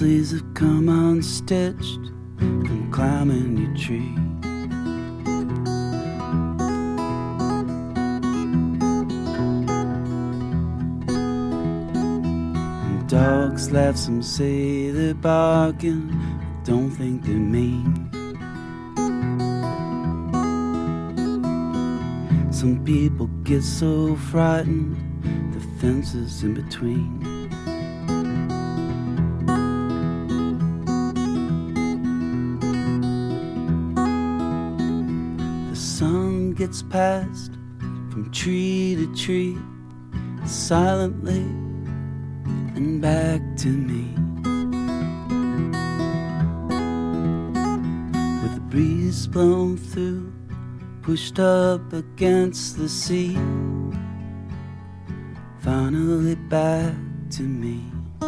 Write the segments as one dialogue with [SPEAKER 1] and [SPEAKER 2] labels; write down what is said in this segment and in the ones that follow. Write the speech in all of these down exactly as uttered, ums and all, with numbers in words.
[SPEAKER 1] sleeves have come unstitched from climbing your tree. And dogs laugh, some say they're barking, I don't think they're mean. Some people get so frightened, the fences in between. The sun gets passed from tree to tree, silently and back to me. With the breeze blown through, pushed up against the sea, finally back to me.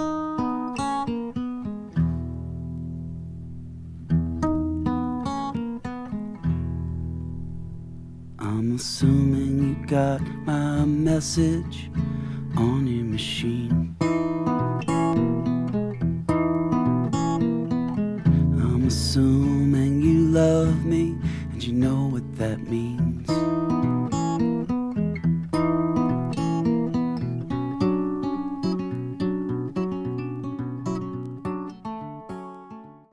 [SPEAKER 1] I'm assuming you got my message on your machine. I'm assuming you love me and you know what that means.